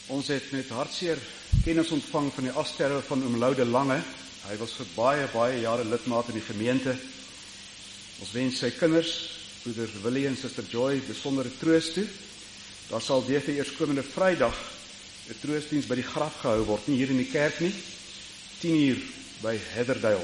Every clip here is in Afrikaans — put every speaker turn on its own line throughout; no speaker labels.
Ons het met hartseer kennis ontvang van die afsterwe van oom Lou de Lange. Hy was vir baie jare lidmaat in die gemeente. Ons wens sy kinders, broeder Willie en suster Joy, besondere troos toe. Daar sal DV eerskomende Vrydag 'n troostdiens by die graf gehou word, nie hier in die kerk nie, 10:00 by Heatherdale.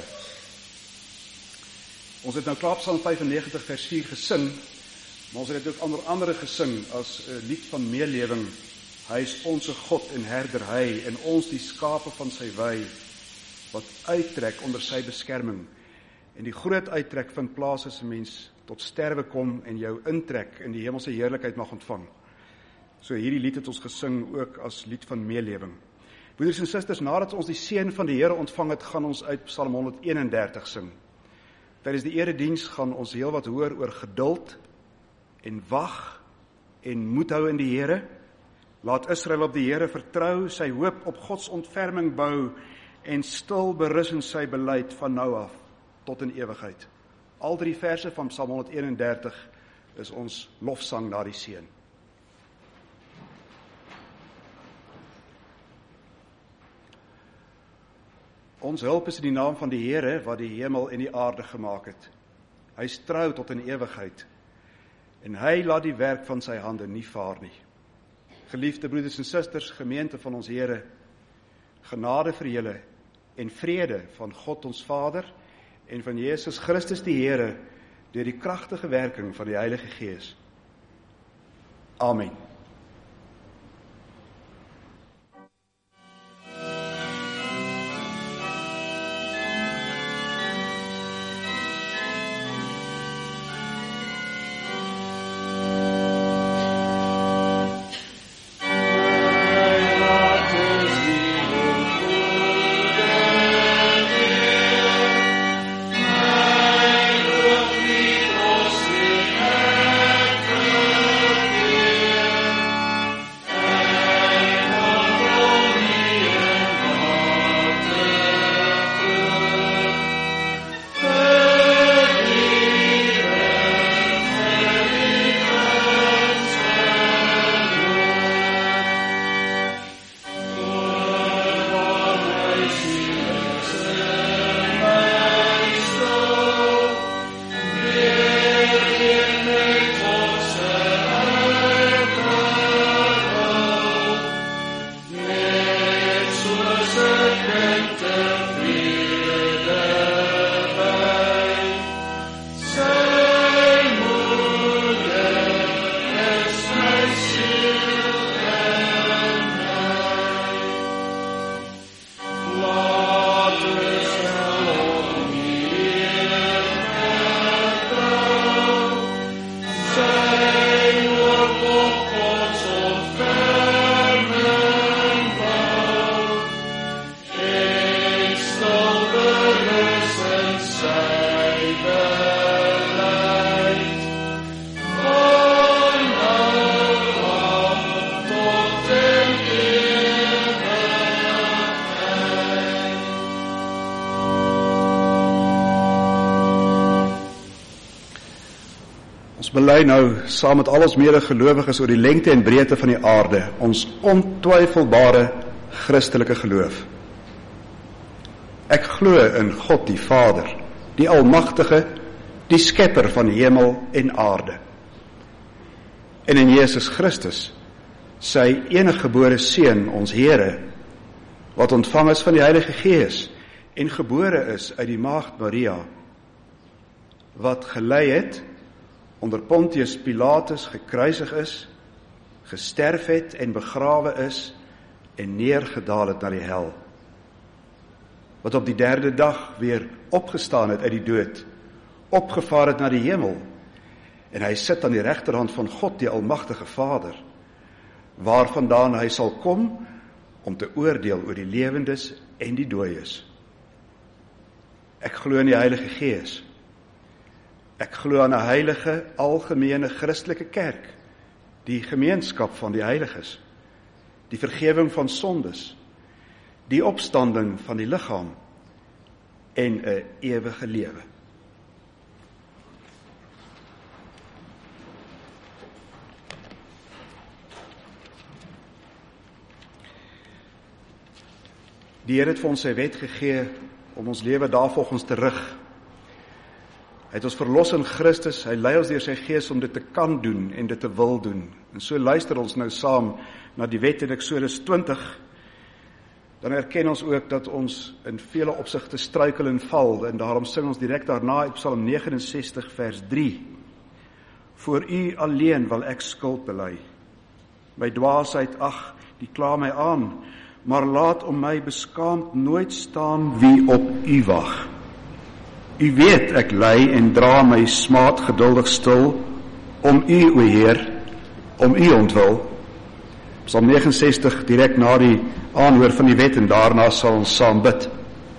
Ons het nou klaar Psalm 95 vers 4 gesing, maar ons het dit ook onder andere gesing as 'n lied van meelewing. Hy is onze God en herder hy, en ons die skape van sy wei, wat uittrek onder sy beskerming. En die groot uittrek vind plaas as 'n mens tot sterwe kom en jou intrek in die hemelse heerlikheid mag ontvang. So hierdie lied het ons gesing ook as lied van meelewing. Broeders en susters, nadat ons die seën van die Here ontvang het, gaan ons uit Psalm 131 sing. Tydens die erediens gaan ons heel wat hoor oor geduld en wag en moed hou in die Here. Laat Israel op die Here vertrou, sy hoop op Gods ontferming bou en stil berus in sy beleid van nou af tot in ewigheid. Al 3 verse van Psalm 131 is ons lofsang na die seën. Ons hulp is in die naam van die Here wat die hemel en die aarde gemaak het. Hy is trou tot in ewigheid en hy laat die werk van sy hande nie vaar nie. Geliefde broeders en susters, gemeente van ons Here, genade vir julle en vrede van God ons Vader en van Jesus Christus die Here deur die kragtige werking van die Heilige Gees. Amen. Bely nou saam met al ons medegelowiges oor die lengte en breedte van die aarde, ons ontwyfelbare Christelike geloof. Ek glo in God die Vader, die Almagtige, die Skepper van hemel en aarde. En in Jesus Christus, sy eniggebore Seun, ons Here, wat ontvang is van die Heilige Gees en gebore is uit die Maagd Maria, wat gelei het, onder Pontius Pilatus gekruisig is, gesterf het en begrawe is en neergedaal het na die hel, wat op die 3de dag weer opgestaan het uit die dood, opgevaar het na die hemel, en hy sit aan die regterhand van God die Almagtige Vader, waarvandaan hy sal kom om te oordeel oor die lewendes en die dooies. Ek glo in die Heilige Gees. Ek glo aan 'n heilige, algemene Christelike kerk, die gemeenskap van die heiliges, die vergewing van sondes, die opstanding van die liggaam en 'n ewige lewe. Die Here het vir ons sy wet gegee om ons lewe daarvolgens te rig. Hy het ons verlos in Christus, hy lei ons deur sy gees om dit te kan doen en dit te wil doen. En so luister ons nou saam na die wet in Eksodus 20, dan erken ons ook dat ons in vele opsigte struikel en val, en daarom sing ons direk daarna in Psalm 69 vers 3. Voor U alleen wil ek skuld bely. My dwaasheid, ag, die kla my aan, maar laat om my beskaamd nooit staan wie op U wag. U weet ek ly en dra my smaad geduldig stil, om U, o Heer, om U ontwil. Psalm 69, direk na die aanhoor van die wet, en daarna sal ons saam bid.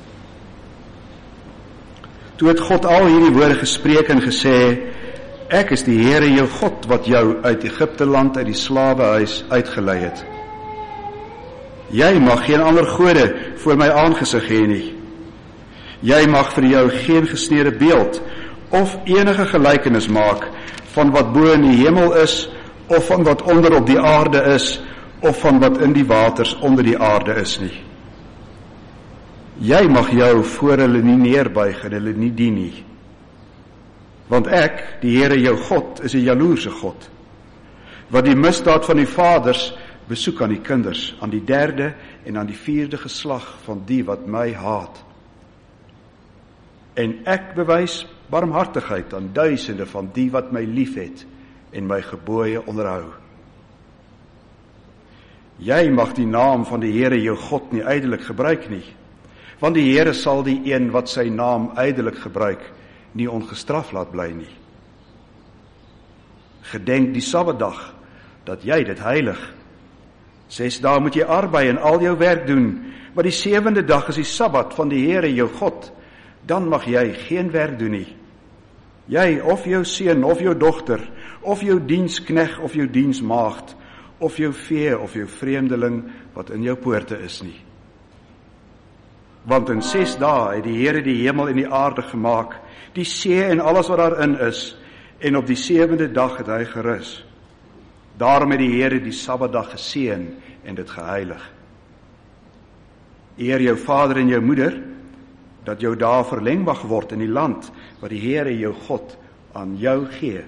Toe het God al hierdie woorde gespreek en gesê, ek is die Here jou God, wat jou uit Egipte land, uit die slawehuis uitgelei het. Jy mag geen ander gode voor my aangesig hê nie. Jy mag vir jou geen gesneede beeld, of enige gelykenis maak, van wat bo in die hemel is, of van wat onder op die aarde is, of van wat in die waters onder die aarde is nie. Jy mag jou voor hulle nie neerbuig en hulle nie dien nie. Want ek, die Here jou God, is 'n jaloerse God, wat die misdaad van die vaders besoek aan die kinders, aan die 3de en aan die 4de geslag van die wat my haat. En ek bewys barmhartigheid aan duisende van die wat my liefhet en my gebooie onderhou. Jy mag die naam van die Here jou God nie ydelik gebruik nie, want die Here sal die een wat sy naam ydelik gebruik nie ongestraf laat bly nie. Gedenk die Sabbatdag, dat jy dit heilig. 6 dae moet jy arbei en al jou werk doen, maar die 7de dag is die Sabbat van die Here jou God, dan mag jy geen werk doen nie. Jy of jou seun of jou dogter, of jou dienskneg of jou diensmaagd, of jou vee of jou vreemdeling wat in jou poorte is nie. Want in 6 dae het die Here die hemel en die aarde gemaak, die see en alles wat daarin is, en op die 7de dag het hy gerus. Daarom het die Here die Sabbatdag geseën en dit geheilig. Eer jou vader en jou moeder, dat jou dae verleng mag word in die land wat die Here jou God aan jou gee.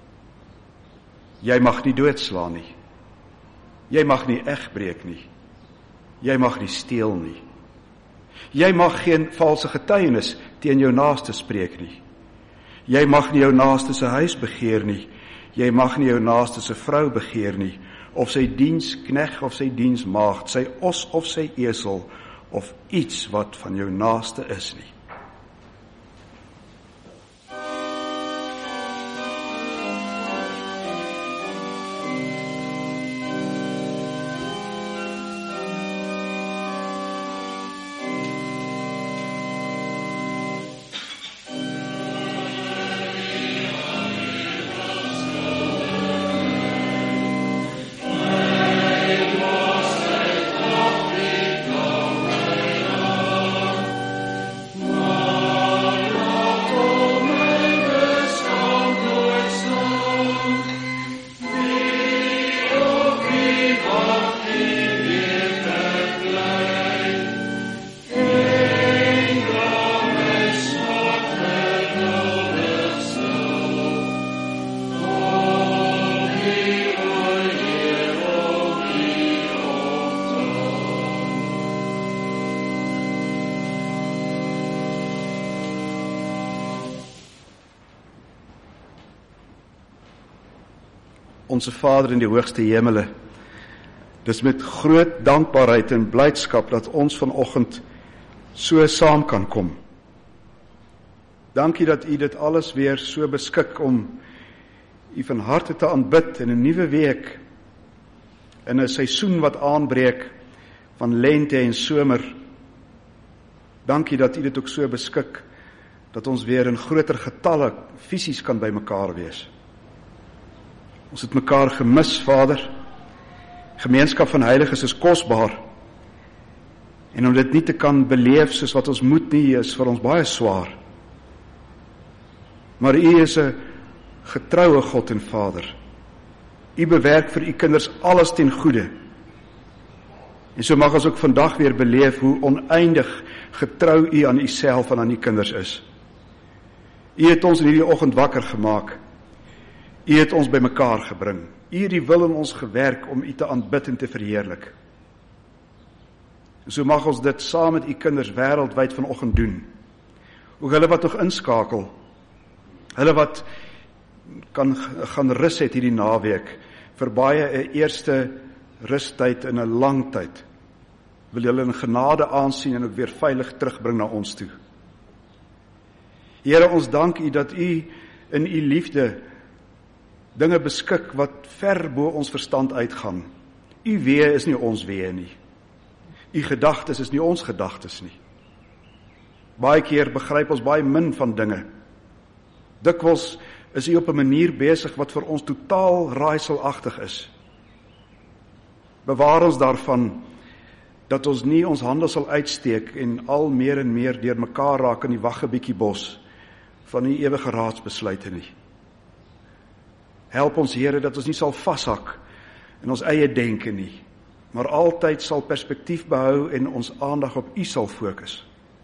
Jy mag nie doodslaan nie. Jy mag nie egbreek nie. Jy mag nie steel nie. Jy mag geen valse getuienis teen jou naaste spreek nie. Jy mag nie jou naaste se huis begeer nie. Jy mag nie jou naaste se vrou begeer nie, of sy dienskneg of sy diensmaagd, sy os of sy esel, of iets wat van jou naaste is nie. Onse Vader in die hoogste hemele, dis met groot dankbaarheid en blydskap dat ons vanoggend so saam kan kom. Dankie dat U dit alles weer so beskik om U van harte te aanbid in 'n nuwe week, in 'n seisoen wat aanbreek van lente en somer. Dankie dat U dit ook so beskik dat ons weer in groter getalle fisies kan by mekaar wees. Ons het mekaar gemis, Vader. Gemeenskap van heiliges is kosbaar. En om dit nie te kan beleef soos wat ons moet nie, is vir ons baie swaar. Maar U is 'n getroue God en Vader. U bewerk vir U kinders alles ten goeie. En so mag ons ook vandag weer beleef hoe oneindig getrou U aan Uself en aan U kinders is. U het ons in hierdie oggend wakker gemaak. U het ons bymekaar gebring. U het die wil in ons gewerk om U te aanbid en te verheerlik. En so mag ons dit saam met U kinders wêreldwyd vanoggend doen. Ook hulle wat nog inskakel, hulle wat kan gaan rus het hierdie naweek, vir baie 'n eerste rustyd in 'n lang tyd, wil julle in genade aansien en ook weer veilig terugbring na ons toe. Here, ons dank U dat U in U liefde dinge beskik wat ver bo ons verstand uitgaan. U weë is nie ons weë nie. U gedagtes is nie ons gedagtes nie. Baie keer begryp ons baie min van dinge. Dikwels is U op 'n manier besig wat vir ons totaal raaiselagtig is. Bewaar ons daarvan dat ons nie ons hande sal uitsteek en al meer en meer deur mekaar raak in die waggebietjie bos van die ewige raadsbesluite nie. Help ons, Here, dat ons nie sal vashak in ons eie denke nie, maar altyd sal perspektief behou en ons aandag op U sal fokus.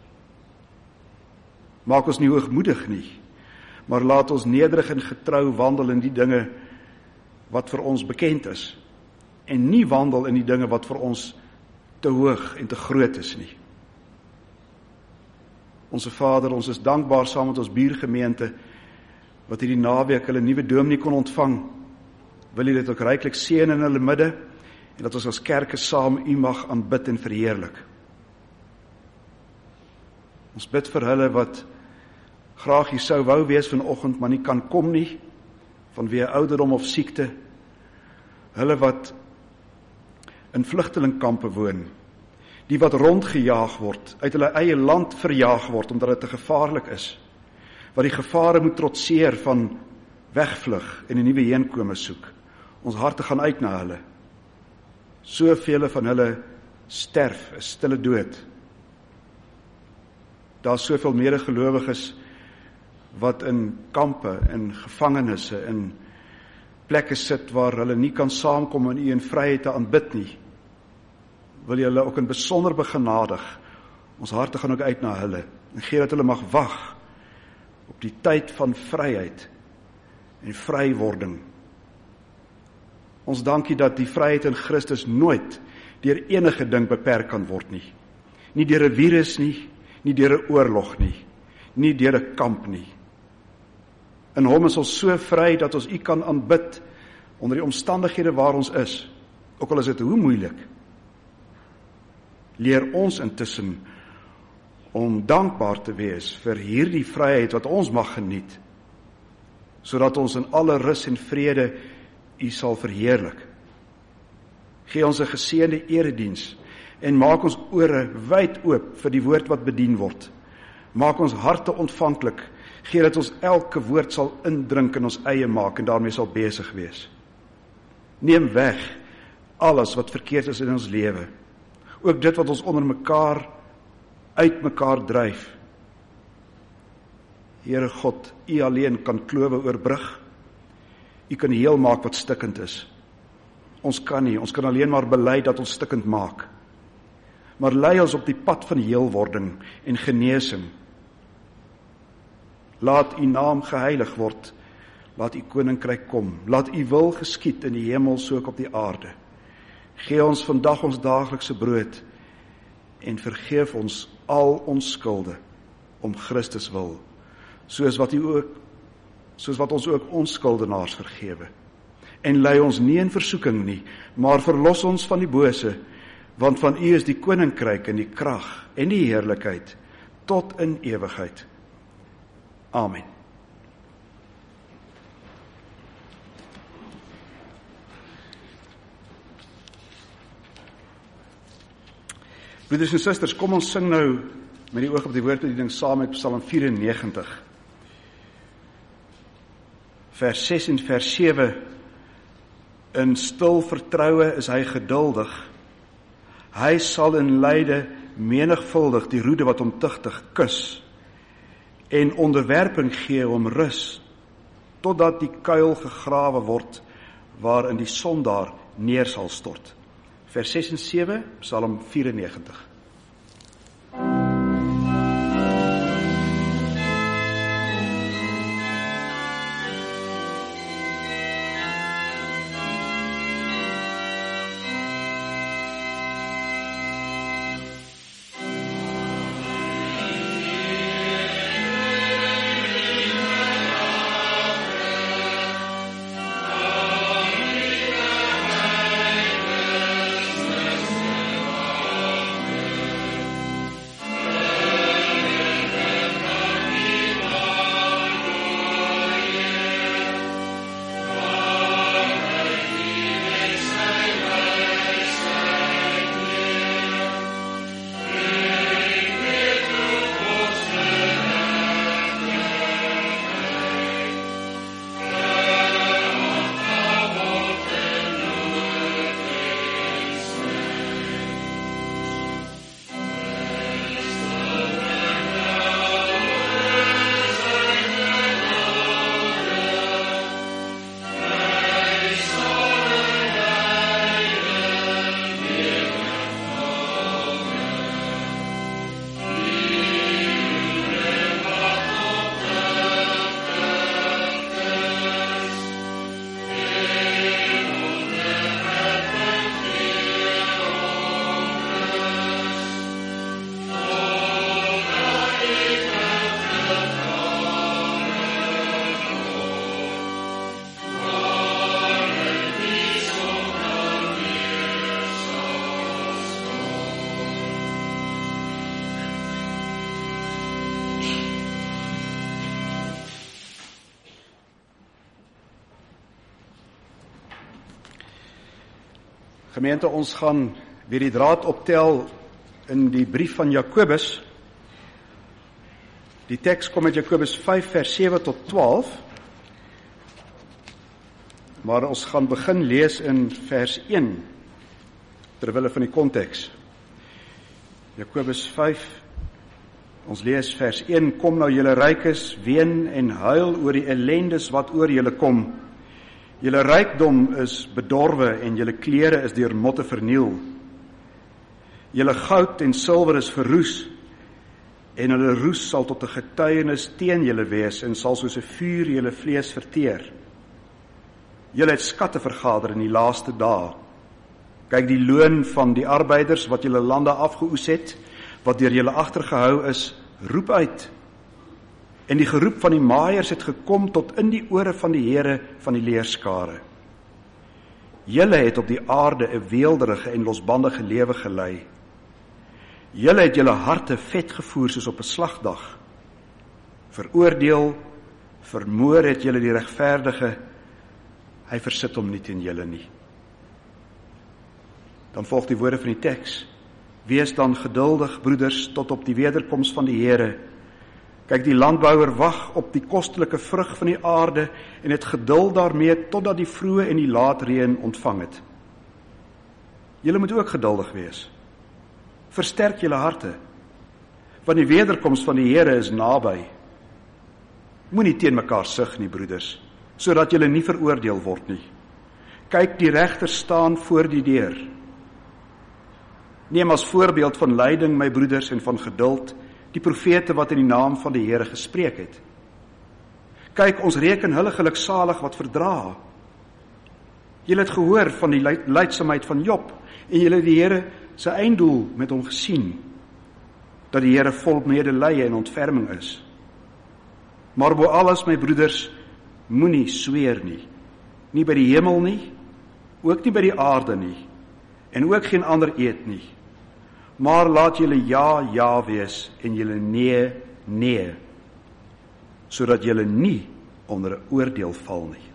Maak ons nie hoogmoedig nie, maar laat ons nederig en getrou wandel in die dinge wat vir ons bekend is, en nie wandel in die dinge wat vir ons te hoog en te groot is nie. Onse Vader, ons is dankbaar saam met ons buurgemeente, wat hierdie naweek hulle nuwe dominee kon ontvang. Wil U dit ook ryklik seën in hulle midde, en dat ons as kerke saam U mag aanbid en verheerlik. Ons bid vir hulle wat graag hier sou wou wees vanoggend, maar nie kan kom nie, vanweë ouderdom of siekte. Hulle wat in vlugtelingkampe woon, die wat rondgejaag word, uit hulle eie land verjaag word, omdat dit te gevaarlik is, wat die gevare moet trotseer van wegvlug en 'n nuwe heenkome soek. Ons harte gaan uit na hulle. Soveel van hulle sterf 'n stille dood. Daar's soveel medegelowiges wat in kampe, in gevangenisse, in plekke sit waar hulle nie kan saamkom en U in vryheid te aanbid nie. Wil Jy hulle ook in besonder begenadig. Ons harte gaan ook uit na hulle, en gee dat hulle mag wag op die tyd van vryheid en vrywording. Ons dank U dat die vryheid in Christus nooit deur enige ding beperk kan word nie. Nie deur 'n virus nie, nie deur 'n oorlog nie, nie deur 'n kamp nie. In Hom is ons so vry dat ons U kan aanbid onder die omstandighede waar ons is, ook al is dit hoe moeilik. Leer ons intussen om dankbaar te wees vir hierdie vryheid wat ons mag geniet, sodat ons in alle rus en vrede U sal verheerlik. Gee ons 'n geseënde erediens en maak ons ore wyd oop vir die woord wat bedien word. Maak ons harte ontvanklik, gee dat ons elke woord sal indrink in ons eie maak en daarmee sal besig wees. Neem weg alles wat verkeerd is in ons lewe, ook dit wat ons onder mekaar uit mekaar dryf. Here God, U alleen kan klowe oorbrug. U kan heel maak wat stikkend is. Ons kan nie, ons kan alleen maar bely dat ons stikkend maak. Maar lei ons op die pad van heelwording en genesing. Laat U naam geheilig word, laat U koninkryk kom, laat U wil geskied in die hemel so ook op die aarde. Gee ons vandag ons daaglikse brood en vergeef ons al ons skulde om Christus wil, soos wat ons ook ons skuldenaars vergewe. En lei ons nie in versoeking nie, maar verlos ons van die bose, want van U is die koninkryk en die krag en die heerlikheid tot in ewigheid. Amen. Broeders en susters, kom ons sing nou met die oog op die woordbediening saam met Psalm 94. Vers 6 en vers 7. In stil vertroue is hy geduldig. Hy sal in lyde menigvuldig die roede wat hom tugtig kus en onderwerping gee om rus, totdat die kuil gegrawe word waarin die sondaar neer sal stort. vers 6 en 7, Psalm 94. Gemeente, ons gaan weer die draad optel in die brief van Jakobus. Die teks kom uit Jakobus 5 vers 7 tot 12. Maar ons gaan begin lees in vers 1 terwille van die konteks. Jakobus 5, ons lees vers 1: Kom nou julle rykes, ween en huil oor die ellendes wat oor julle kom. Julle rykdom is bedorwe en julle klere is deur motte verniel. Julle goud en silwer is verroes en hulle roes sal tot 'n getuienis teen julle wees en sal soos 'n vuur julle vlees verteer. Julle het skatte vergader in die laaste dae. Kyk, die loon van die arbeiders wat julle lande afgeoes het, wat deur julle agtergehou is, roep uit. En die geroep van die maaiers het gekom tot in die ore van die Here van die leerskare. Julle het op die aarde 'n weelderige en losbandige lewe gelei. Julle het julle harte vet gevoer soos op 'n slagdag. Veroordeel, vermoor het julle die regverdige, hy versit hom nie teen julle nie. Dan volg die woorde van die teks: Wees dan geduldig, broeders, tot op die wederkoms van die Here. Kyk, die landbouer wag op die kostelike vrug van die aarde en het geduld daarmee totdat die vroeë en die laatreën ontvang het. Julle moet ook geduldig wees. Versterk julle harte, want die wederkoms van die Here is naby. Moenie teen mekaar sug nie, broeders, sodat julle nie veroordeel word nie. Kyk, die regter staan voor die deur. Neem as voorbeeld van lyding, my broeders, en van geduld, die profete wat in die naam van die Here gespreek het. Kyk, ons reken hulle geluksalig wat verdra. Julle het gehoor van die lydsaamheid van Job, en julle het die Here sy einddoel met hom gesien, dat die Here vol medelee en ontferming is. Maar bo alles, my broeders, moenie sweer nie. Nie by die hemel nie, ook nie by die aarde nie, en ook geen ander eed nie. Maar laat julle ja, ja wees, en julle nee, nee, sodat julle nie onder 'n oordeel val nie.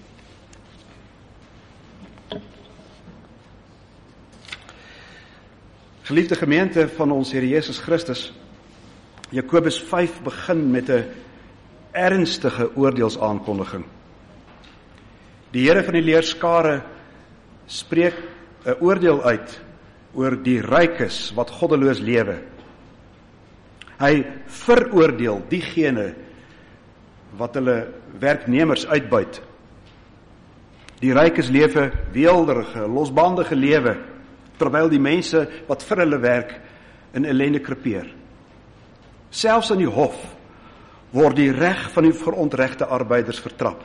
Geliefde gemeente van ons Here Jesus Christus, Jakobus 5 begin met 'n ernstige oordeelsaankondiging. Die Here van die leerskare spreek 'n oordeel uit oor die rykes wat goddeloos lewe. Hy veroordeel diegene wat hulle werknemers uitbuit. Die rykes lewe weelderige, losbandige lewe. terwyl die mense wat vir hulle werk in ellende krepeer. Selfs in die hof word die reg van die verontregte arbeiders vertrap.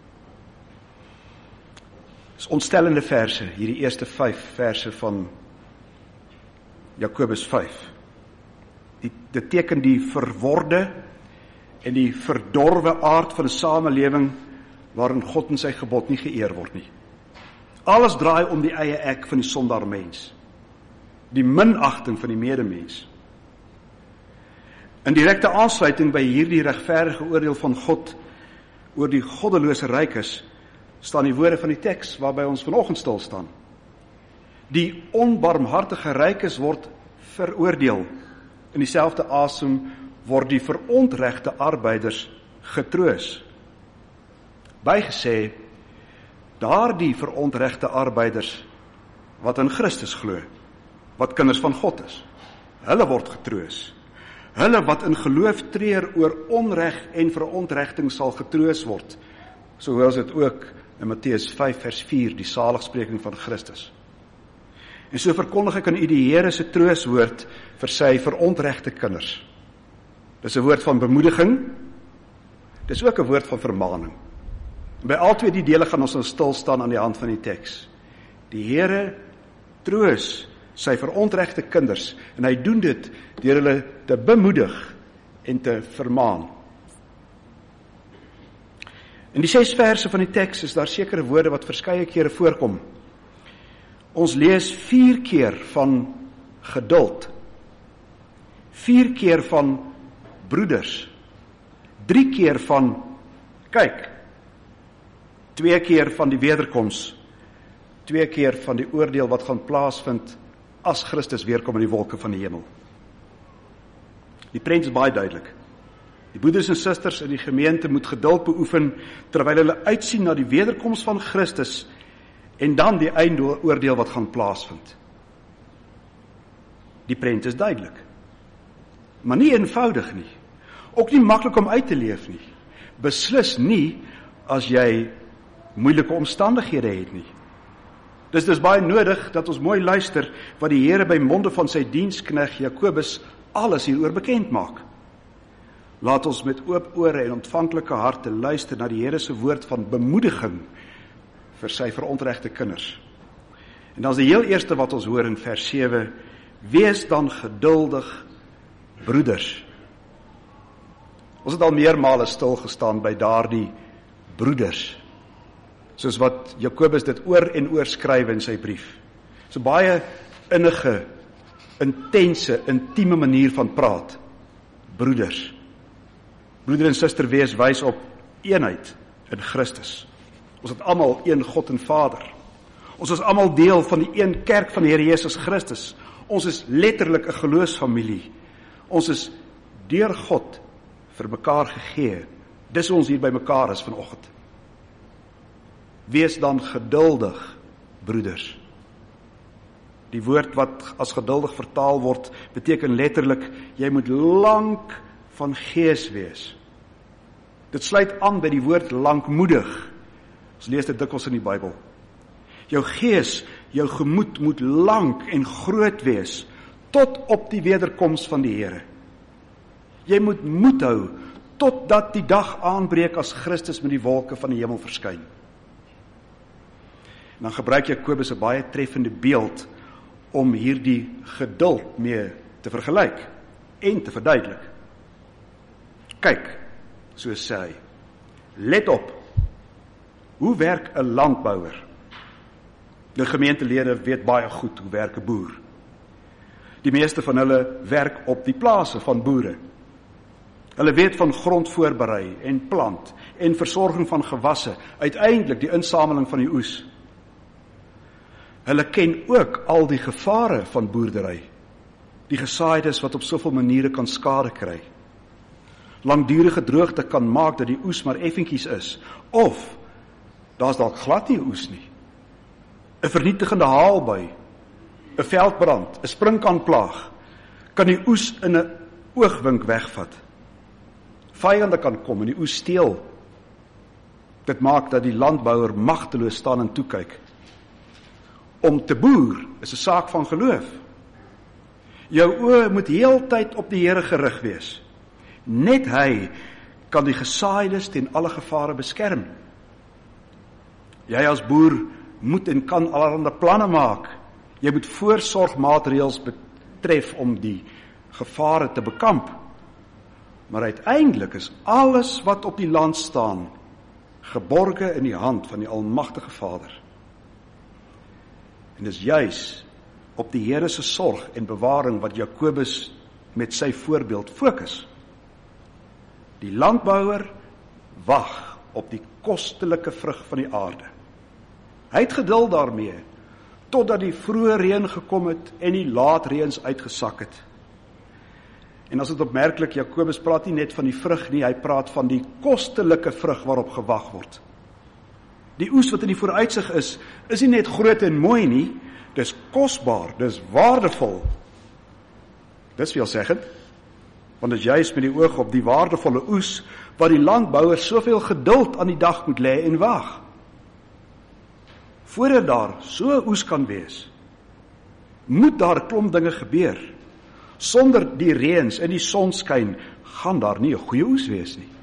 Dis ontstellende verse, hierdie eerste 5 verse van Jakobus 5. Dit teken die verworde en die verdorwe aard van 'n samelewing waarin God en sy gebod nie geëer word nie. Alles draai om die eie ek van die sondaar mens, die minagting van die medemens. In direkte aansluiting by hierdie regverdige oordeel van God oor die goddelose rykes staan die woorde van die teks waarby ons vanoggend stil staan. Die onbarmhartige rykes word veroordeel. In dieselfde asem word die verontregte arbeiders getroos. Bygesê, daardie verontregte arbeiders wat in Christus glo, wat kinders van God is, hulle word getroos. Hulle wat in geloof treur oor onreg en verontregting sal getroos word. So hoor ons dit ook in Matteus 5 vers 4, die saligspreking van Christus. En so verkondig ek aan u die Here se trooswoord vir sy verontregte kinders. Dis 'n woord van bemoediging, dis ook 'n woord van vermaaning. En by al twee die dele gaan ons stil staan aan die hand van die teks. Die Here troos sy verontregte kinders, en hy doen dit deur hulle te bemoedig en te vermaan. In die 6 verse van die teks is daar sekere woorde wat verskeie kere voorkom. Ons lees 4 keer van geduld, 4 keer van broeders, 3 keer van kyk, 2 keer van die wederkoms, 2 keer van die oordeel wat gaan plaasvind as Christus weerkom in die wolke van die hemel. Die prent is baie duidelik. Die broeders en susters in die gemeente moet geduld beoefen terwyl hulle uitsien na die wederkoms van Christus en dan die eindoordeel wat gaan plaasvind. Die prent is duidelik, maar nie eenvoudig nie. Ook nie maklik om uit te leef nie. Beslis nie as jy moeilike omstandighede het nie. Dis dus baie nodig dat ons mooi luister wat die Here by monde van sy diensknegt Jakobus alles hieroor bekend maak. Laat ons met oop ore en ontvanklike harte luister na die Here se woord van bemoediging vir sy verontregte kinders. En dan is die heel eerste wat ons hoor in vers 7, wees dan geduldig, broeders. Ons het al meermale stilgestaan by daardie broeders, soos wat Jakobus dit oor en oor skryf in sy brief. So baie innige, intense, intieme manier van praat. Broeders. Broeder en suster wees wys op eenheid in Christus. Ons het almal een God en Vader. Ons is almal deel van die een kerk van die Here Jesus Christus. Ons is letterlik 'n geloofsfamilie. Ons is deur God vir mekaar gegee. Dis hoe ons hier by mekaar is vanoggend. Wees dan geduldig, broeders. Die woord wat as geduldig vertaal word, beteken letterlik, jy moet lank van gees wees. Dit sluit aan by die woord lankmoedig. Ons lees dit dikwels in die Bybel. Jou gees, jou gemoed moet lank en groot wees, tot op die wederkoms van die Here. Jy moet moed hou, totdat die dag aanbreek as Christus met die wolke van die hemel verskyn. Dan gebruik Jakobus 'n baie treffende beeld om hierdie geduld mee te vergelyk en te verduidelik. Kyk, so sê hy, let op, hoe werk 'n landbouer? Die gemeentelede weet baie goed hoe werk 'n boer. Die meeste van hulle werk op die plase van boere. Hulle weet van grondvoorberei en plant en versorging van gewasse, uiteindelik die insameling van die oes. Hulle ken ook al die gevare van boerdery, die gesaaides wat op soveel maniere kan skade kry. Langdurige droogte kan maak dat die oes maar effentjies is, of daar's dalk glad nie oes nie. 'n vernietigende haalbui, 'n veldbrand, 'n sprinkaanplaag kan die oes in 'n oogwink wegvat. Vyande kan kom en die oes steel. Dit maak dat die landbouer magteloos staan en toekyk. Om te boer is 'n saak van geloof. Jou oë moet heeltyd op die Here gerig wees. Net hy kan die gesaaides teen alle gevare beskerm. Jy as boer moet en kan allerlei planne maak. Jy moet voorsorgmaatreëls betref om die gevare te bekamp. Maar uiteindelik is alles wat op die land staan geborge in die hand van die Almagtige Vader. En dis juis op die Here se sorg en bewaring wat Jakobus met sy voorbeeld fokus. Die landbouer wag op die kostelike vrug van die aarde. Hy het geduld daarmee, totdat die vroeë reën gekom het en die laatreëns uitgesak het. En as dit opmerklik, Jakobus praat nie net van die vrug nie, hy praat van die kostelike vrug waarop gewag word. Die oes wat in die vooruitsig is nie net groot en mooi nie, dis kosbaar, dis waardevol. Dis veelzeggend, want dit is juist met die oog op die waardevolle oes, wat die landbouer soveel geduld aan die dag moet lê en wag. Voordat daar so 'n oes kan wees, moet daar 'n klomp dinge gebeur. Sonder die reëns en die sonskyn gaan daar nie 'n goeie oes wees nie.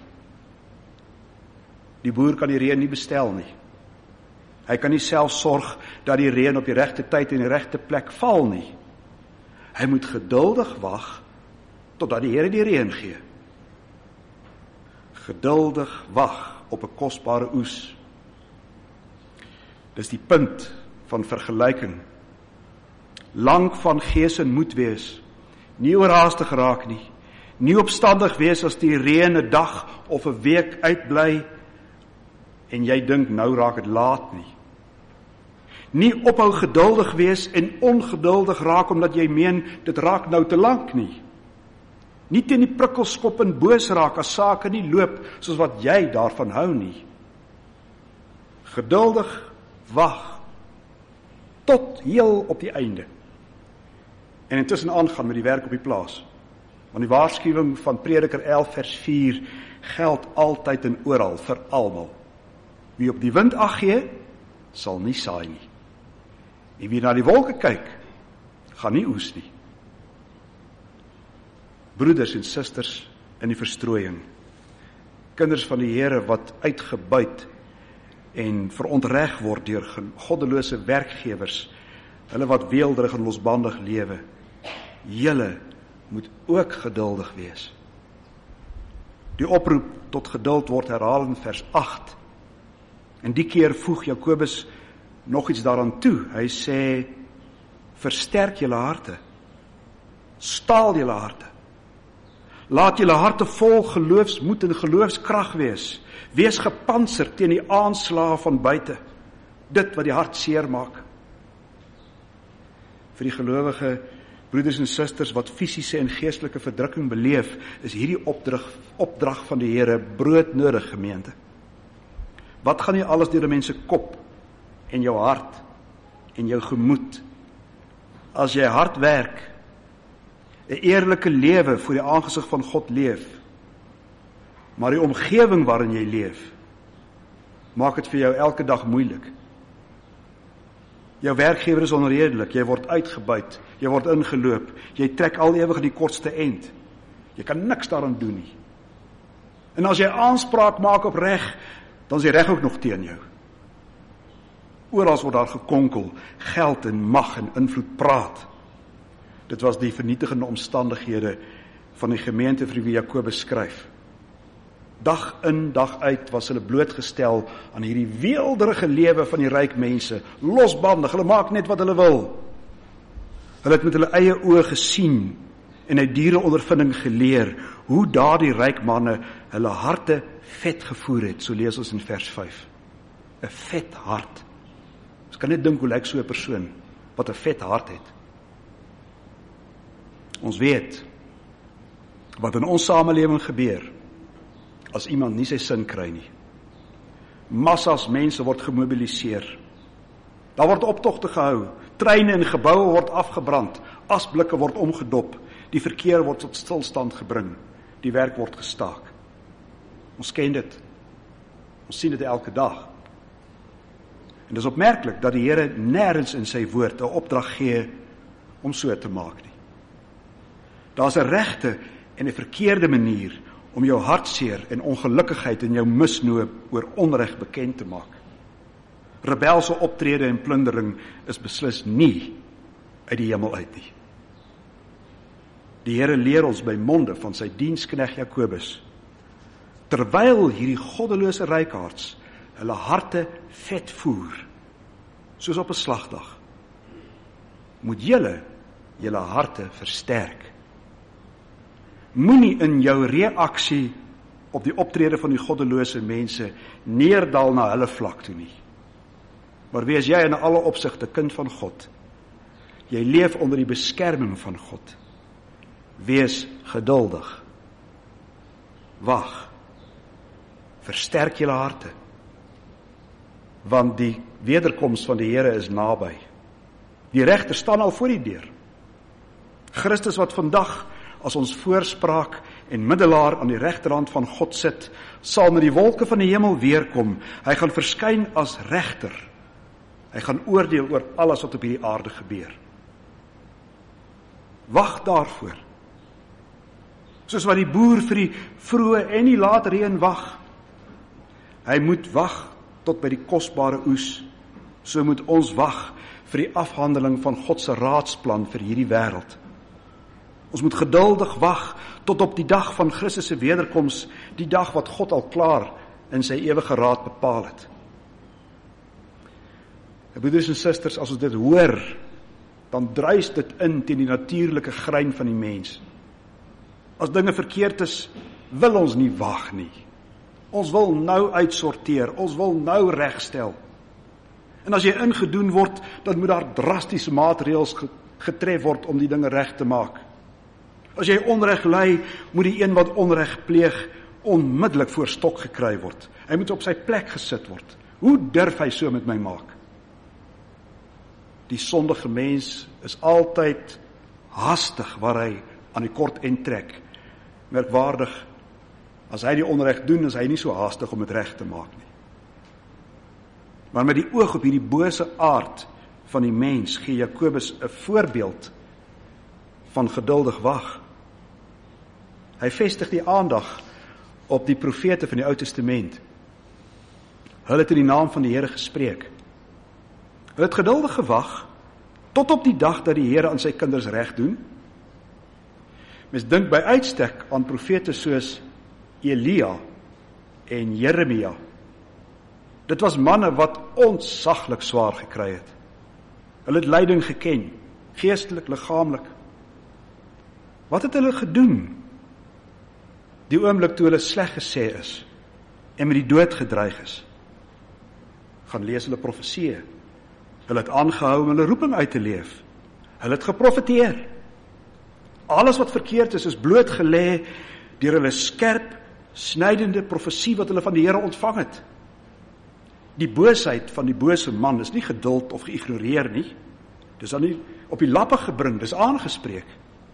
Die boer kan die reën nie bestel nie. Hy kan nie self sorg dat die reën op die regte tyd en die regte plek val nie. Hy moet geduldig wag totdat die Here die reën gee. Geduldig wag op 'n kosbare oes. Dis die punt van vergelyking. Lank van gees en moed wees, nie oorhaastig raak nie opstandig wees as die reën 'n dag of 'n week uitbly en jy dink nou raak dit laat nie. Nie ophou geduldig wees en ongeduldig raak omdat jy meen dit raak nou te lank nie. Nie teen die prikkelskop en boos raak as sake nie loop soos wat jy daarvan hou nie. Geduldig wag tot heel op die einde. En intussen aangaan met die werk op die plaas. Want die waarskuwing van Prediker 11 vers 4 geld altyd en oral vir almal. Wie op die wind ag gee, sal nie saai nie. En wie na die wolke kyk, gaan nie oes nie. Broeders en susters in die verstrooiing, kinders van die Here wat uitgebuit en verontreg word deur goddelose werkgewers, hulle wat weelderig en losbandig lewe, julle moet ook geduldig wees. Die oproep tot geduld word herhaal in vers 8, en die keer voeg Jakobus nog iets daaraan toe. Hy sê, versterk julle harte, staal julle harte, laat julle harte vol geloofsmoed en geloofskrag wees, wees gepantserd teen die aanslae van buite, dit wat die hart seer maak. Vir die gelowige broeders en susters wat fisiese en geestelike verdrukking beleef, is hierdie opdrag van die Here broodnodig, gemeente. Wat gaan nie alles deur 'n mens se kop en jou hart en jou gemoed, as jy hard werk, 'n eerlike lewe voor die aangesig van God leef, maar die omgewing waarin jy leef, maak dit vir jou elke dag moeilik. Jou werkgewer is onredelik, jy word uitgebuit, jy word ingeloop, jy trek al ewig die kortste end. Jy kan niks daaraan doen nie. En as jy aanspraak maak op reg, dan is die reg ook nog teen jou. Oral word daar gekonkel, geld en mag en invloed praat. Dit was die vernietigende omstandighede van die gemeente vir wie Jakobus skryf. Dag in, dag uit was hulle blootgestel aan hierdie weelderige lewe van die ryk mense, losbandig, hulle maak net wat hulle wil. Hulle het met hulle eie oë gesien en uit diereondervinding geleer hoe daardie ryk manne hulle harte vet gevoer het, so lees ons in vers 5. 'n vet hart. Ons kan net dink hoe lyk so 'n persoon wat 'n vet hart het. Ons weet wat in ons samelewing gebeur as iemand nie sy sin kry nie. Massas mense word gemobiliseer. Daar word optogte gehou, treine en geboue word afgebrand, asblikke word omgedop, die verkeer word tot stilstand gebring, die werk word gestaak. Ons ken dit. Ons sien dit elke dag. En dis opmerklik dat die Here nêrens in sy woord 'n opdrag gee om so te maak nie. Daar's 'n regte en 'n verkeerde manier om jou hartseer en ongelukkigheid en jou misnoop oor onreg bekend te maak. Rebelse optrede en plundering is beslis nie uit die hemel uit nie. Die Here leer ons by monde van sy diensknegt Jakobus, terwyl hierdie goddelose rykaards hulle harte vet voer, soos op 'n slagdag, moet julle harte versterk. Moenie in jou reaksie op die optrede van die goddelose mense neerdal na hulle vlak toe nie. Maar wees jy in alle opsigte kind van God. Jy leef onder die beskerming van God. Wees geduldig. Wag. Versterk julle harte. Want die wederkoms van die Here is naby. Die regter staan al voor die deur. Christus wat vandag as ons voorspraak en middelaar aan die regterhand van God sit, sal met die wolke van die hemel weerkom. Hy gaan verskyn as regter. Hy gaan oordeel oor alles wat op hierdie aarde gebeur. Wag daarvoor. Soos wat die boer vir die vroeë en die laat reën wag. Hy moet wag tot by die kosbare oes. So moet ons wag vir die afhandeling van God se raadsplan vir hierdie wêreld. Ons moet geduldig wag tot op die dag van Christus se wederkoms, die dag wat God al klaar in sy ewige raad bepaal het. Broeders en susters, as ons dit hoor, dan druis dit in teen die natuurlike grein van die mens. As dinge verkeerd is, wil ons nie wag nie. Ons wil nou uitsorteer, ons wil nou regstel. En as jy ingedoen word, dan moet daar drastiese maatreëls getref word om die dinge reg te maak. As jy onreg ly, moet die een wat onreg pleeg onmiddellik voor stok gekry word. Hy moet op sy plek gesit word. Hoe durf hy so met my maak? Die sondige mens is altyd haastig waar hy aan die kort end trek. Merkwaardig, as hy die onreg doen, is hy nie so haastig om dit reg te maak nie. Maar met die oog op hierdie bose aard van die mens, gee Jakobus 'n voorbeeld van geduldig wag. Hy vestig die aandag op die profete van die Ou Testament. Hulle het in die naam van die Here gespreek. Hulle het geduldig gewag tot op die dag dat die Here aan sy kinders reg doen. Mens dink by uitstek aan profete soos Elia en Jeremia. Dit was manne wat ontsaglik swaar gekry het. Hulle het lyding geken, geestelik, liggaamlik. Wat het hulle gedoen? Die oomblik toe hulle sleg gesê is en met die dood gedreig is. Gaan lees hulle profeseë. Hulle het aangehou om hulle roeping uit te leef. Hulle het geprofeteer. Alles wat verkeerd is bloot gelê deur hulle skerp, snydende profesie wat hulle van die Here ontvang het. Die boosheid van die bose man is nie geduld of geïgnoreer nie. Dis dan nie op die lappe gebring, dis aangespreek.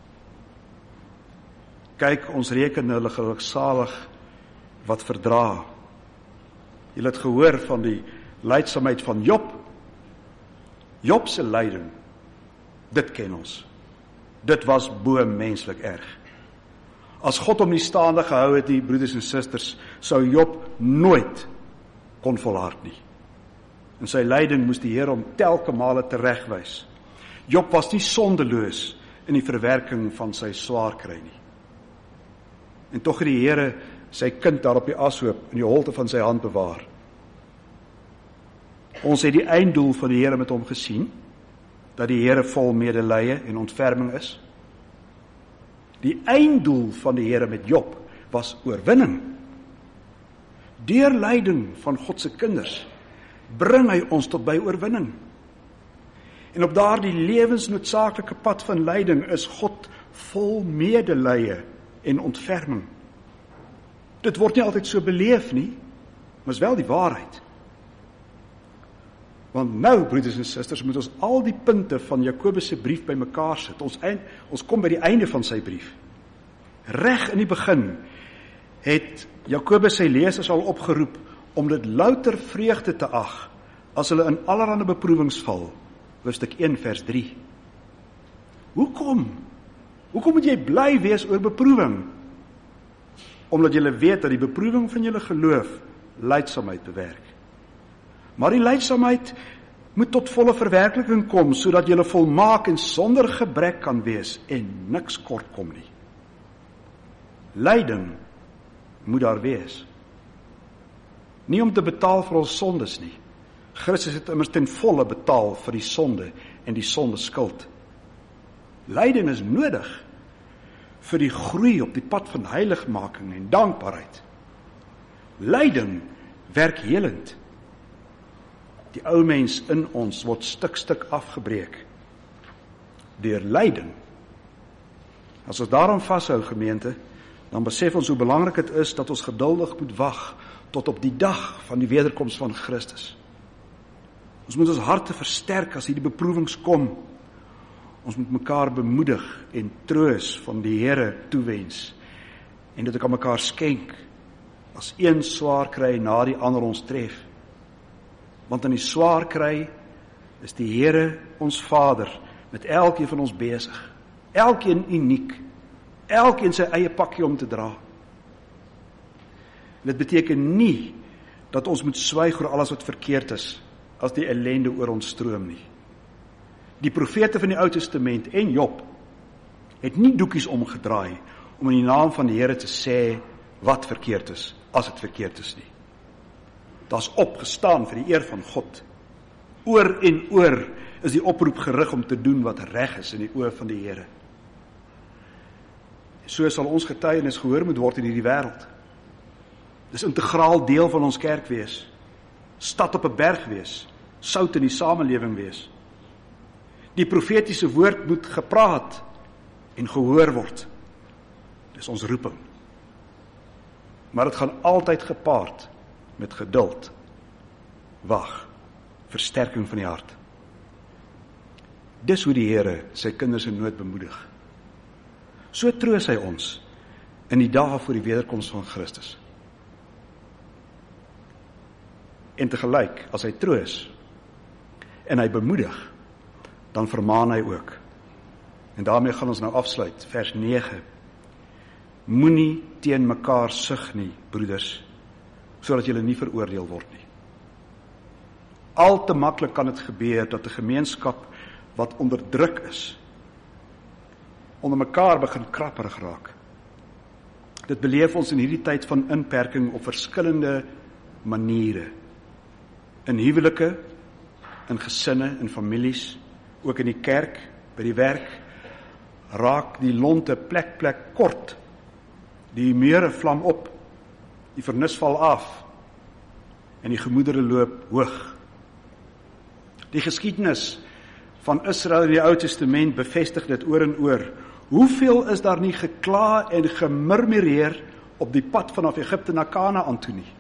Kyk, ons reken hulle geluksalig wat verdra. Julle het gehoor van die lydsaamheid van Job. Job se lyding, dit ken ons. Dit was bo menslik erg. As God hom nie staande gehou het, die broeders en susters, sou Job nooit kon volhard nie. In sy lyding moes die Here hom telke male teregwys. Job was nie sondeloos in die verwerking van sy swaar kry nie. En tog het die Here sy kind daar op die ashoop in die holte van sy hand bewaar. Ons het die einddoel van die Here met hom gesien, dat die Here vol medelee en ontferming is. Die einddoel van die Here met Job was oorwinning. Deur lyding van God se kinders bring hy ons tot by oorwinning. En op daardie lewensnoodsaaklike pad van lyding is God vol medelee en ontferming. Dit word nie altyd so beleef nie, maar is wel die waarheid. Want nou, broeders en susters, moet ons al die punte van Jakobus se brief bymekaar sit. Ons kom by die einde van sy brief. Reg in die begin het Jakobus sy lesers al opgeroep om dit louter vreugde te ag as hulle in allerlei beproewings val, hoofstuk 1 vers 3. Hoekom? Hoekom moet jy bly wees oor beproewing? Omdat jy weet dat die beproewing van julle geloof lydsaamheid bewerk. Maar die lydsaamheid moet tot volle verwerkliking kom, sodat jy volmaak en sonder gebrek kan wees en niks kort kom nie. Lyding moet daar wees. Nie om te betaal vir ons sondes nie. Christus het immers ten volle betaal vir die sonde en die sondeskuld. Lyding is nodig vir die groei op die pad van heiligmaking en dankbaarheid. Lyding werk helend. Die ou mens in ons word stuk afgebreek deur lyding. As ons daarom vashou, gemeente, dan besef ons hoe belangrik dit is dat ons geduldig moet wag tot op die dag van die wederkoms van Christus. Ons moet ons harte versterk as hierdie beproewings kom. Ons moet mekaar bemoedig en troos van die Here toewens en dit ook aan mekaar skenk as een swaar kry na die ander ons tref. Want in die swaar kry is die Here ons Vader met elkeen van ons besig. Elkeen uniek. Elkeen sy eie pakkie om te dra. Dit beteken nie dat ons moet swyg oor alles wat verkeerd is as die ellende oor ons stroom nie. Die profete van die Ou Testament en Job het nie doekies omgedraai om in die naam van die Here te sê wat verkeerd is, as dit verkeerd is nie. Daar's opgestaan vir die eer van God. Oor en oor is die oproep gerig om te doen wat reg is in die oë van die Here. So sal ons getuienis gehoor moet word in hierdie wêreld. Dis integraal deel van ons kerk wees. Stad op 'n berg wees. Sout in die samelewing wees. Die profetiese woord moet gepraat en gehoor word. Dis ons roeping. Maar dit gaan altyd gepaard met geduld, wag, versterking van die hart. Dis hoe die Here sy kinders in nood bemoedig. So troos hy ons in die dae voor die wederkoms van Christus. En tegelyk, as hy troos en hy bemoedig, dan vermaan hy ook. En daarmee gaan ons nou afsluit, vers 9. Moenie teen mekaar sug nie, broeders, sodat julle nie veroordeel word nie. Al te maklik kan dit gebeur dat 'n gemeenskap wat onderdruk is, onder mekaar begin krapperig raak. Dit beleef ons in hierdie tyd van inperking op verskillende maniere. In huwelike, in gesinne, in families, ook in die kerk, by die werk, raak die lonte plek kort. Die meure vlam op, die vernis val af en die gemoedere loop hoog. Die geskiedenis van Israel in die Ou Testament bevestig dit oor en oor. Hoeveel is daar nie gekla en gemurmureer op die pad vanaf Egipte na Kanaan toe nie?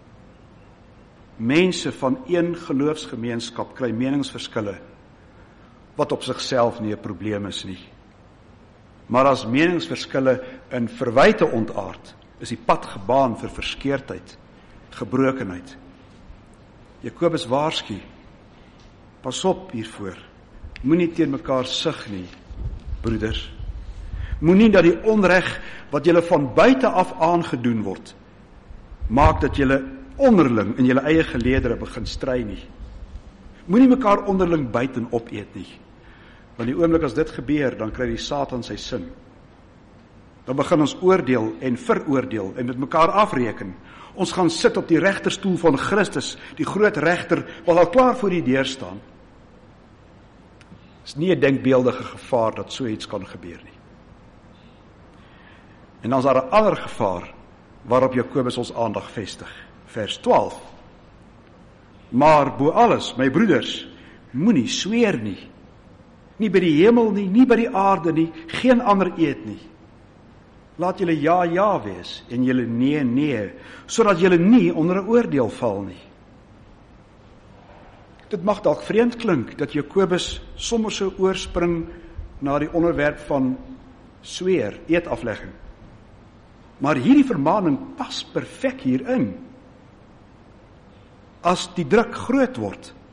Mense van een geloofsgemeenskap kry meningsverskille wat op sigself nie 'n probleem is nie. Maar as meningsverskille in verwyte ontaard, is die pad gebaan vir verskeurdheid, gebrokenheid. Jakobus waarsku, pas op hiervoor, moenie teen mekaar sug nie, broeders. Moenie dat die onreg wat julle van buite af aangedoen word, maak dat julle onderling in julle eie geleedere begin stry nie. Moenie mekaar onderling byt en opeet nie. Want die oomblik as dit gebeur, dan kry die Satan sy sin. Dan begin ons oordeel en veroordeel en met mekaar afreken. Ons gaan sit op die regterstoel van Christus, die groot regter, wat al klaar voor die deur staan. Is nie 'n denkbeeldige gevaar dat so iets kan gebeur nie. En dan is daar 'n ander gevaar waarop Jakobus ons aandag vestig. Vers 12. Maar bo alles, my broeders, moenie sweer nie. Nie by die hemel nie, nie by die aarde nie, geen ander eed nie. Laat julle ja, ja wees en julle nee, nee, sodat julle nie onder 'n oordeel val nie. Dit mag dalk vreemd klink dat Jakobus sommer so oorspring na die onderwerp van sweer, eedaflegging. Maar hierdie vermaning pas perfek hierin. As die druk groot word,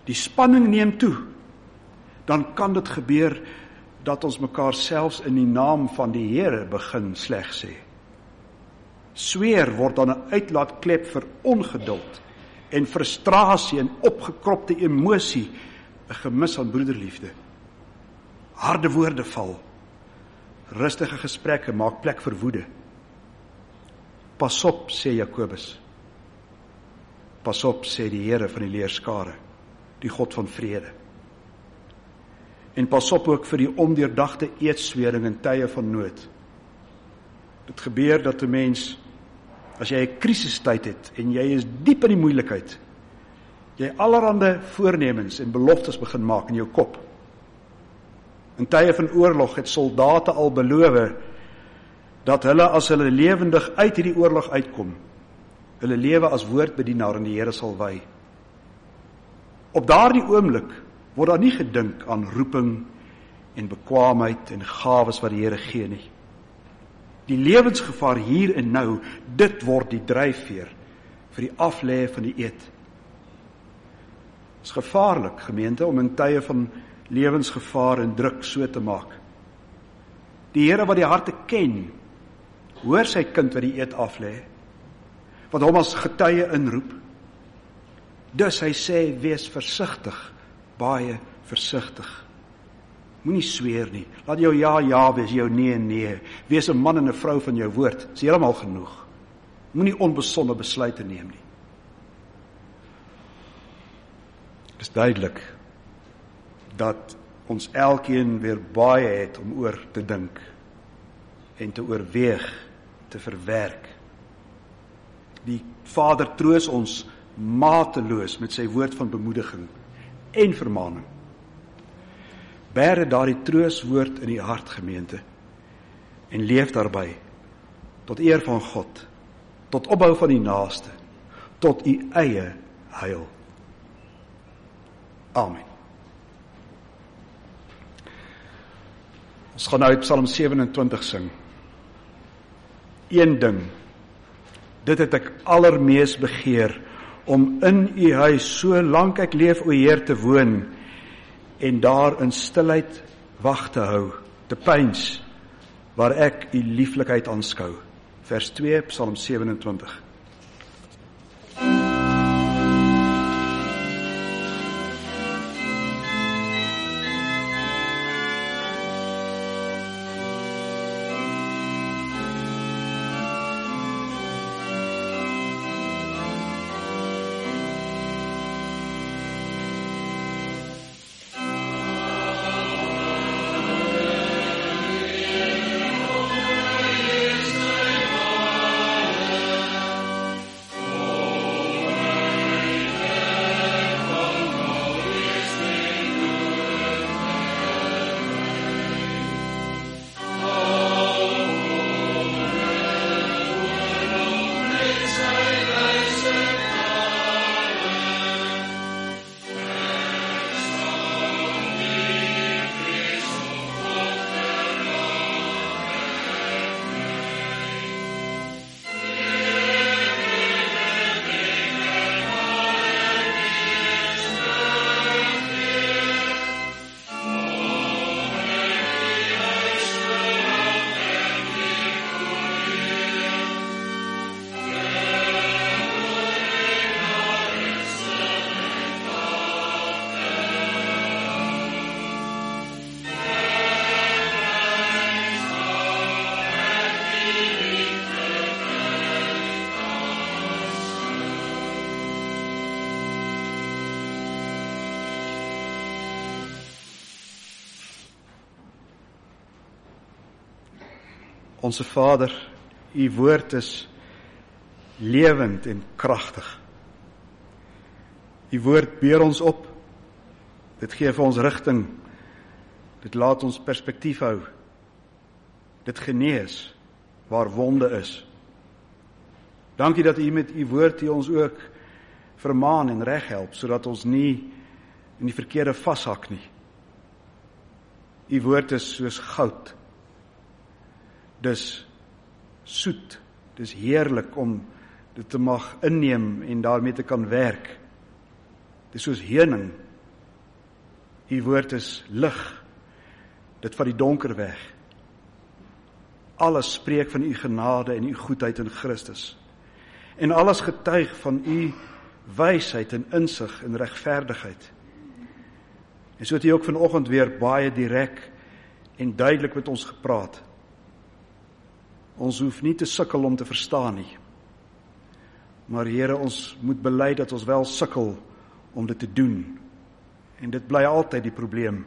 die spanning neem toe, dan kan dit gebeur dat ons mekaar selfs in die naam van die Here begin sleg sê. Sweer word dan 'n uitlaatklep vir ongeduld en frustrasie en opgekropte emosie, 'n gemis aan broederliefde. Harde woorde val. Rustige gesprekke maak plek vir woede. Pas op, sê Jakobus. Pas op, sê die Here van die leerskare, die God van vrede. En pas op ook vir die ondeurdagte eedswering in tye van nood. Dit gebeur dat 'n mens, as jy 'n krisistyd het en jy is diep in die moeilikheid, jy allerhande voornemens en beloftes begin maak in jou kop. In tye van oorlog het soldate al beloof dat hulle, as hulle lewendig uit hierdie oorlog uitkom, hulle lewe as woordbedienaar in die Here sal wy. Op daardie oomblik word daar nie gedink aan roeping en bekwaamheid en gawes wat die Here gee nie. Die lewensgevaar hier en nou, dit word die dryfveer vir die aflê van die eed. Het is gevaarlik, gemeente, om in tye van lewensgevaar en druk so te maak. Die Here wat die harte ken, hoor sy kind wat die eed aflê, wat hom as getuie inroep. Dus hy sê, wees versigtig, baie versigtig. Moenie sweer nie, laat jou ja wees, jou nee. Wees 'n man en 'n vrou van jou woord, is heeltemal genoeg. Moenie onbesonde besluite neem nie. Het is duidelik dat ons elkeen weer baie het om oor te dink en te oorweeg, te verwerk. Die Vader troos ons mateloos met sy woord van bemoediging en vermaning. Bære daardie trooswoord in die hart, gemeente, en leef daarby, tot eer van God, tot opbou van die naaste, tot u eie heil. Amen. Ons gaan nou uit Psalm 27 sing. Een ding, dit het ek allermees begeer, om in u huis so lank ek leef, o Heer, te woon, en daar in stilheid wag te hou, te pyns, waar ek u lieflikheid aanskou. Vers 2, Psalm 27. Onse Vader, u woord is lewend en kragtig. U woord beur ons op. Dit gee vir ons rigting. Dit laat ons perspektief hou. Dit genees waar wonde is. Dankie dat u met u woord die ons ook vermaan en reghelp, sodat ons nie in die verkeerde vashak nie. U woord is soos goud. Dis soet, dis heerlik om dit te mag inneem en daarmee te kan werk. Dis soos heuning U woord is lig, dit vat die donker weg. Alles spreek van U genade en U goedheid in Christus. En alles getuig van U wysheid en insig en regverdigheid. En so het U ook vanoggend weer baie direk en duidelik met ons gepraat. Ons hoef nie te sukkel om te verstaan nie. Maar Here, ons moet bely dat ons wel sukkel om dit te doen. En dit bly altyd die probleem.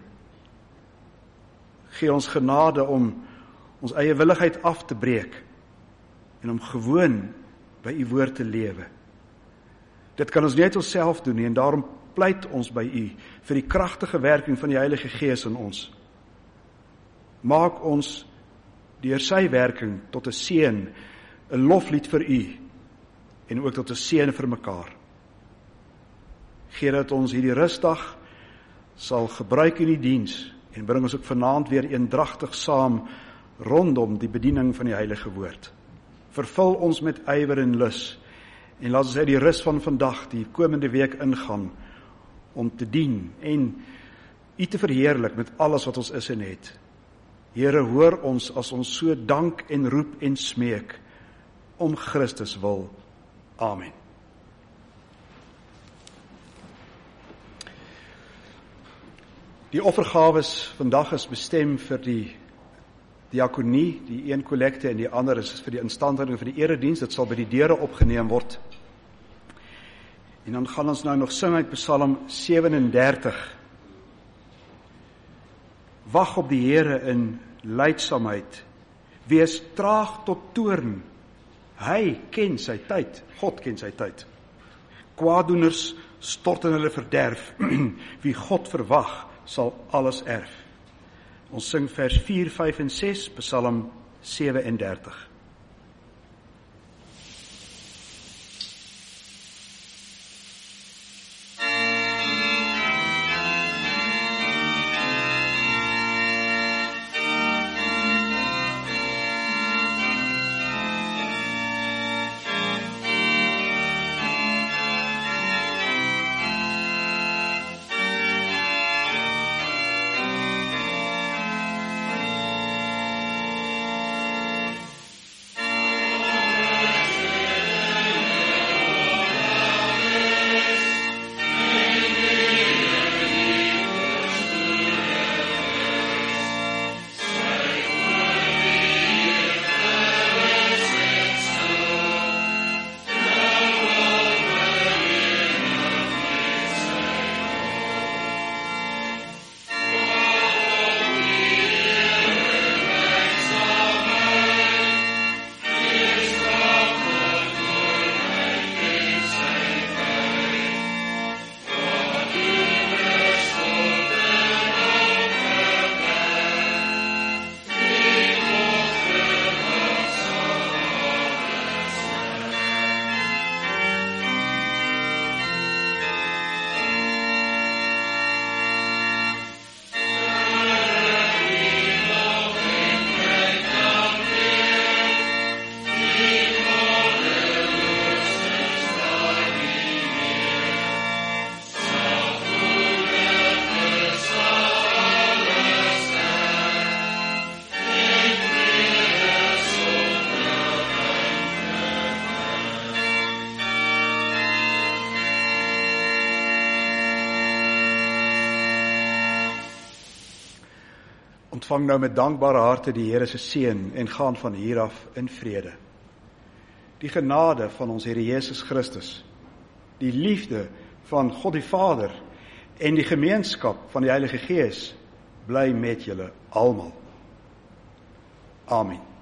Gee ons genade om ons eie willigheid af te breek en om gewoon by U woord te lewe. Dit kan ons nie uit onsself doen nie en daarom pleit ons by U vir die kragtige werking van die Heilige Gees in ons. Maak ons deur sy werking tot 'n seën, 'n loflied vir U en ook tot 'n seën vir mekaar. Gee dat ons hierdie rustdag sal gebruik in die diens en bring ons ook vanaand weer eendragtig saam rondom die bediening van die Heilige Woord. Vervul ons met ywer en lus en laat ons uit die rus van vandag, die komende week ingaan om te dien en U te verheerlik met alles wat ons is en het. Here, hoor ons as ons so dank en roep en smeek om Christus wil. Amen. Die offergawes vandag is bestem vir die diakonie, die een kollekte en die ander is vir die instandhouding vir die erediens. Dit sal by die deure opgeneem word. En dan gaan ons nou nog sing uit Psalm 37. Wag op die Here in lydsaamheid. Wees traag tot toorn. Hy ken sy tyd. God ken sy tyd. Kwaaddoeners stort in hulle verderf. Wie God verwag, sal alles erf. Ons sing vers 4, 5 en 6, Psalm 37. Ontvang nou met dankbare harte die Here se seën en gaan van hier af in vrede. Die genade van ons Here Jesus Christus, die liefde van God die Vader en die gemeenskap van die Heilige Gees bly met julle almal. Amen.